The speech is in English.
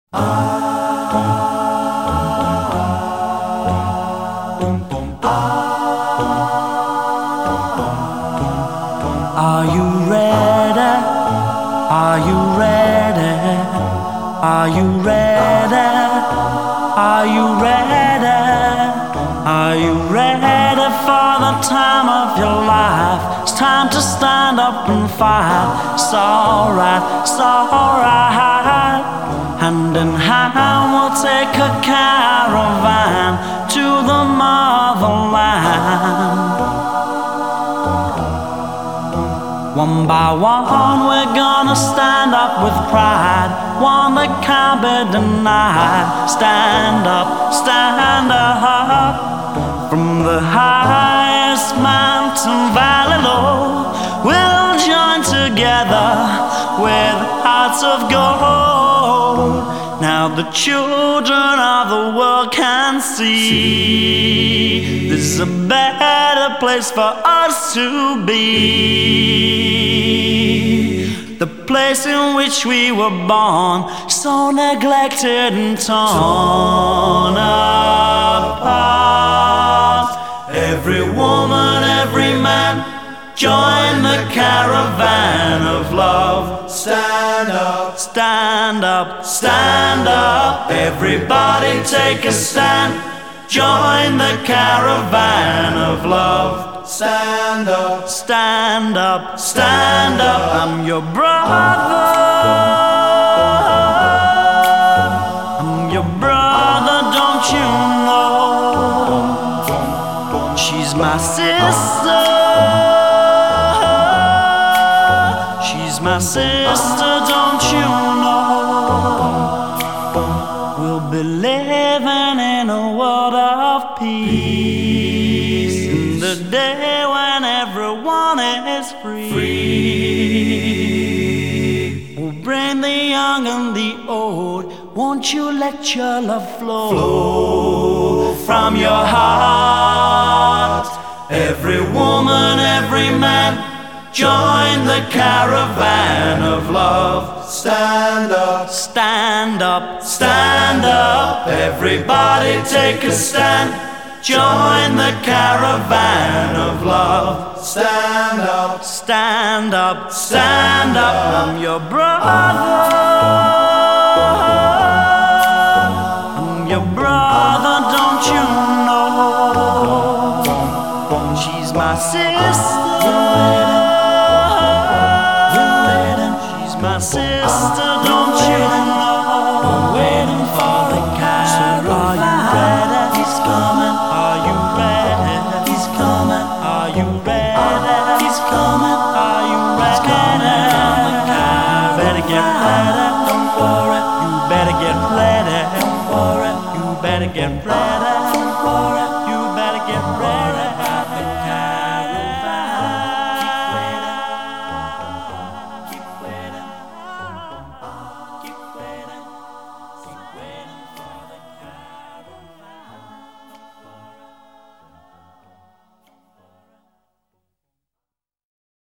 Are you ready? Are you ready? Are you ready? Are you ready? Are you ready for the time of your life? It's time to stand up and fight. It's alright, it's alright. Hand in hand we'll take a caravan to the motherland. One by one we're gonna stand up with pride, one that can't be denied. Stand up, stand up. From the highest mountain valley low, we'll join together with hearts of gold. Now the children of the world can see this is a better place for us to be. The place in which we were born, so neglected and torn apart. Every woman, every man, join the caravan of love. Stand up, stand up, stand up. Everybody take a stand. Join the caravan of love. Stand up, stand up, stand up. I'm your brother. I'm your brother, don't you know? She's my sister. She's my sister, don't you know? We'll be living in a world of peace, in the day when everyone is free. We'll bring the young and the old. Won't you let your love flow from your heart? Every woman, every man, join the caravan of love. Stand up, stand up, stand up. Everybody take a stand. Join the caravan of love. Stand up, stand up, stand up. I'm your brother. I'm your brother, don't you know? She's my sister. My sister, don't you know? Waiting for the caravan. So are you ready? He's coming. Are you ready? He's coming. Are you ready? He's coming. Are you ready? Better get ready. Don't worry. You better get ready. Don't worry. You better get ready.